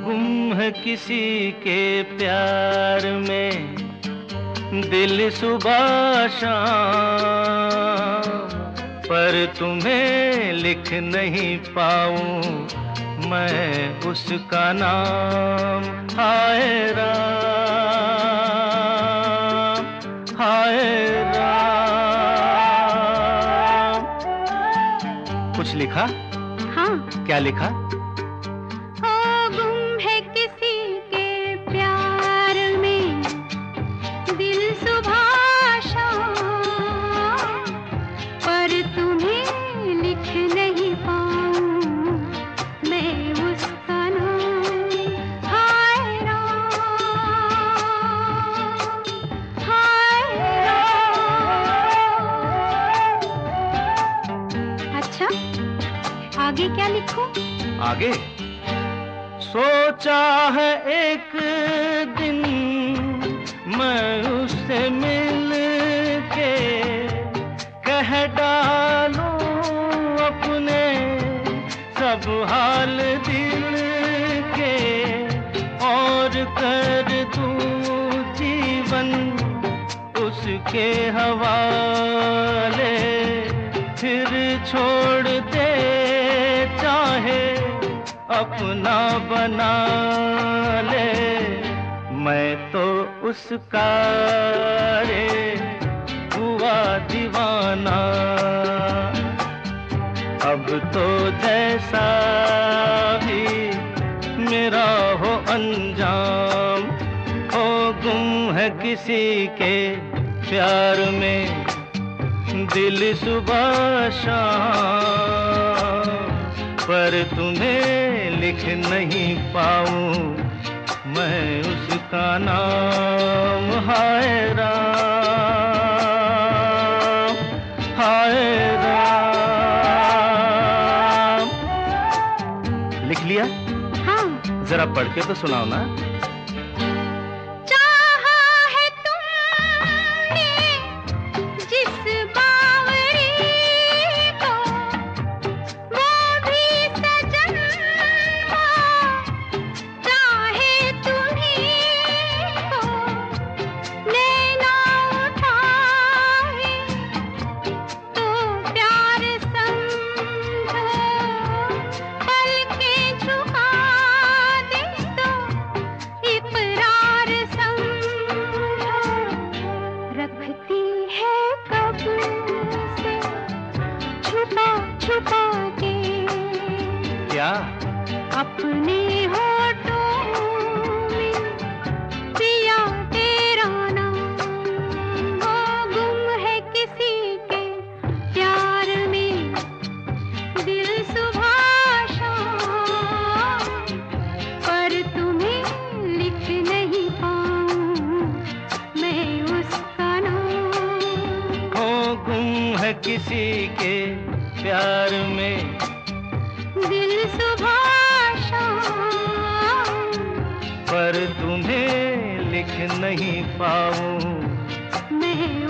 गुम है किसी के प्यार में दिल सुबह शाम, पर तुम्हें लिख नहीं पाऊं मैं उसका नाम। हाय राम, हाय राम। कुछ लिखा? हाँ। क्या लिखा? गुम है किसी के प्यार में दिल सुबह शाम, पर तुम्हें लिख नहीं पाऊं मैं उसका नाम। हाय राम, हाय राम। अच्छा, आगे क्या लिखूं? आगे सोचा है एक दिन मैं उससे मिल के कह डालूं अपने सब हाल दिल के, और कर दूं जीवन उसके हवाले, फिर छोड़ दे चाहे अपना बना ले। मैं तो उसका रे हुआ दीवाना, अब तो जैसा भी मेरा हो अंजाम। हो गुम है किसी के प्यार में दिल सुबह शाम, पर तुम्हें लिख नहीं पाऊं मैं उसका नाम। हाय राम, हाय राम। लिख लिया? हाँ। जरा पढ़ के तो सुनाओ ना। क्या? अपने होठों में पिया तेरा नाम। वो गुम है किसी के प्यार में दिल सुबह शाम, पर तुम्हें लिख नहीं पाऊं मैं उसका नाम। वो गुम है किसी के प्यार में दिल सुबह शाम, पर तुम्हें लिख नहीं पाऊं मैं